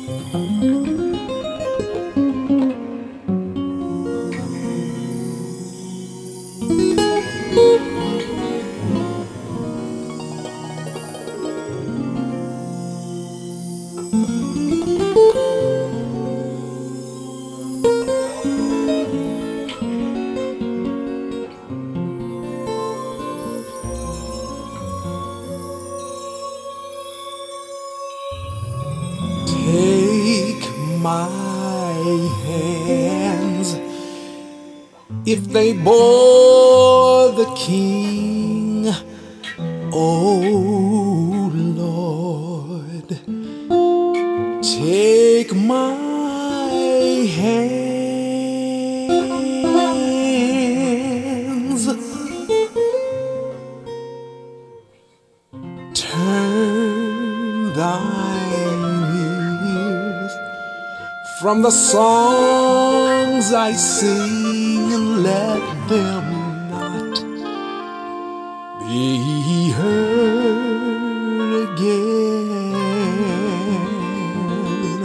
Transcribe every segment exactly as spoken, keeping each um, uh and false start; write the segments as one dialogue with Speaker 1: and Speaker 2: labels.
Speaker 1: Take my hands, if they bore the King, oh Lord. Take my hands, turn thine ears from the songs I sing, and let them not be heard again.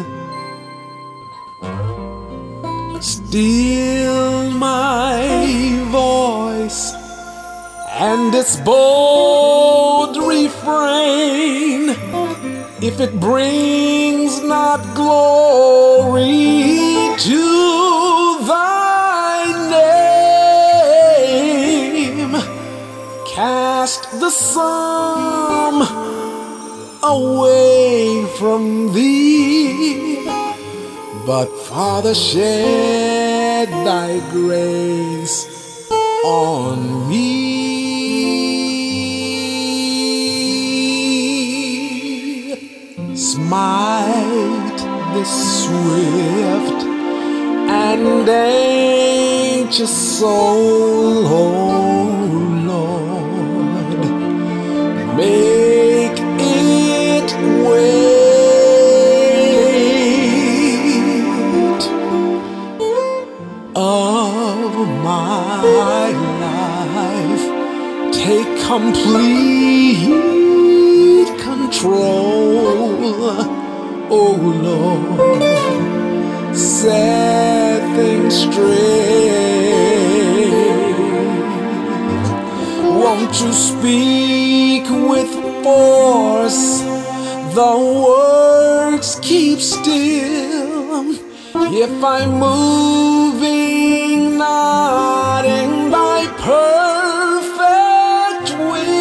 Speaker 1: Still my voice and its bold refrain, if it brings not glory to thy name, cast the psalm away from thee. But Father, shed thy grace on me. Smite this swift and anxious soul, oh Lord, make it wait of my life. Take complete control, oh Lord, set things straight. Won't you speak with force? The words keep still. If I'm moving not in thy perfect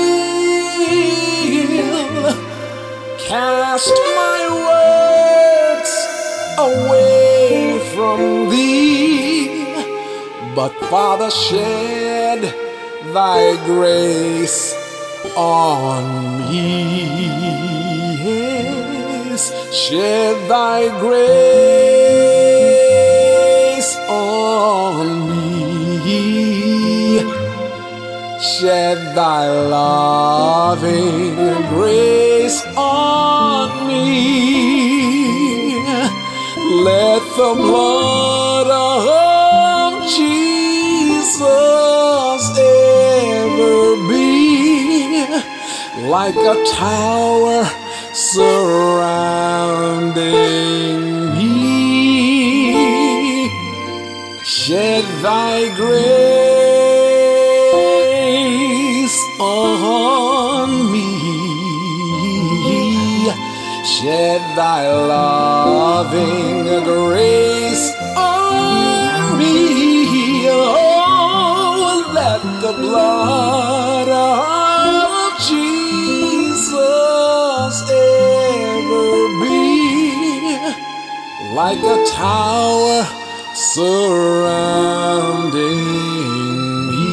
Speaker 1: will, cast my words away from thee. But Father, shed thy grace on me. Yes, shed thy grace on me. Shed thy loving grace on me. Let the blood of Jesus ever be like a tower surrounding me. Shed thy grace on me. Shed thy loving grace on me. Oh, let the blood of Jesus ever be like a tower surrounding me.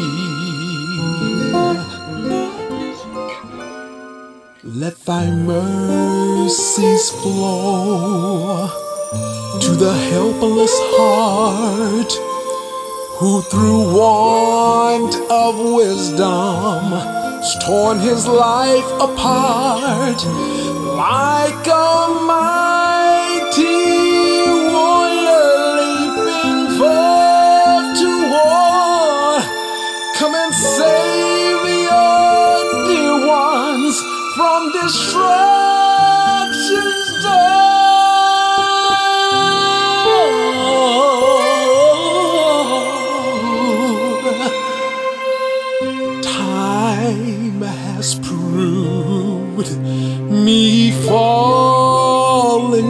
Speaker 1: Let thy mercies flow to the helpless heart who through want of wisdom has torn his life apart. Like a mighty warrior leaping forth to war, come and save your dear ones from destruction's door.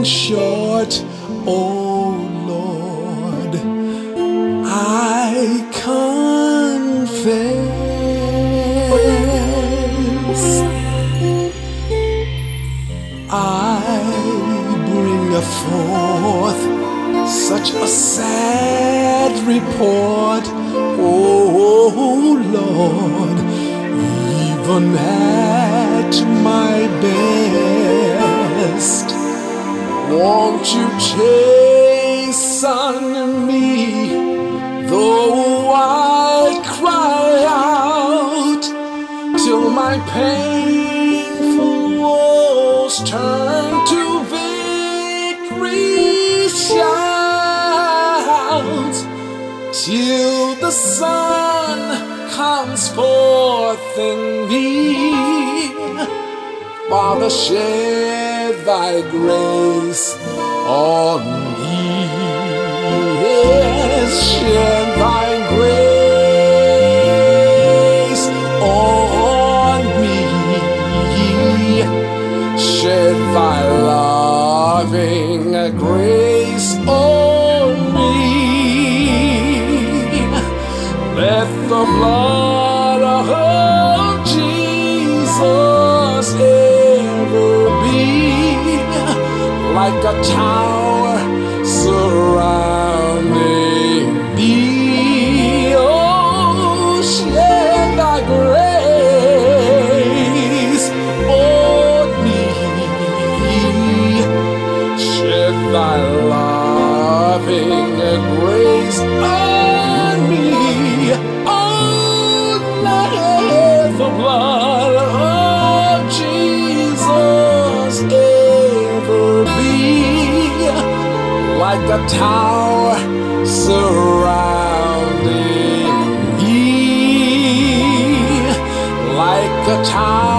Speaker 1: falling short, oh Lord, I confess. I bring forth such a sad report, oh Lord, even at my best. Won't you chasten me, though I cry out, till my painful woes turn to victory shouts, till the sun comes forth in me. Father, shed thy grace on me. Yes, shed thy grace on me. Shed thy loving grace on me. Let the blood of Jesus ever be like a tower surrounding thee. Oh, shed thy grace on me. Shed thy loving grace on me. Oh, let the blood of Jesus ever be like a tower surrounding me, like a tower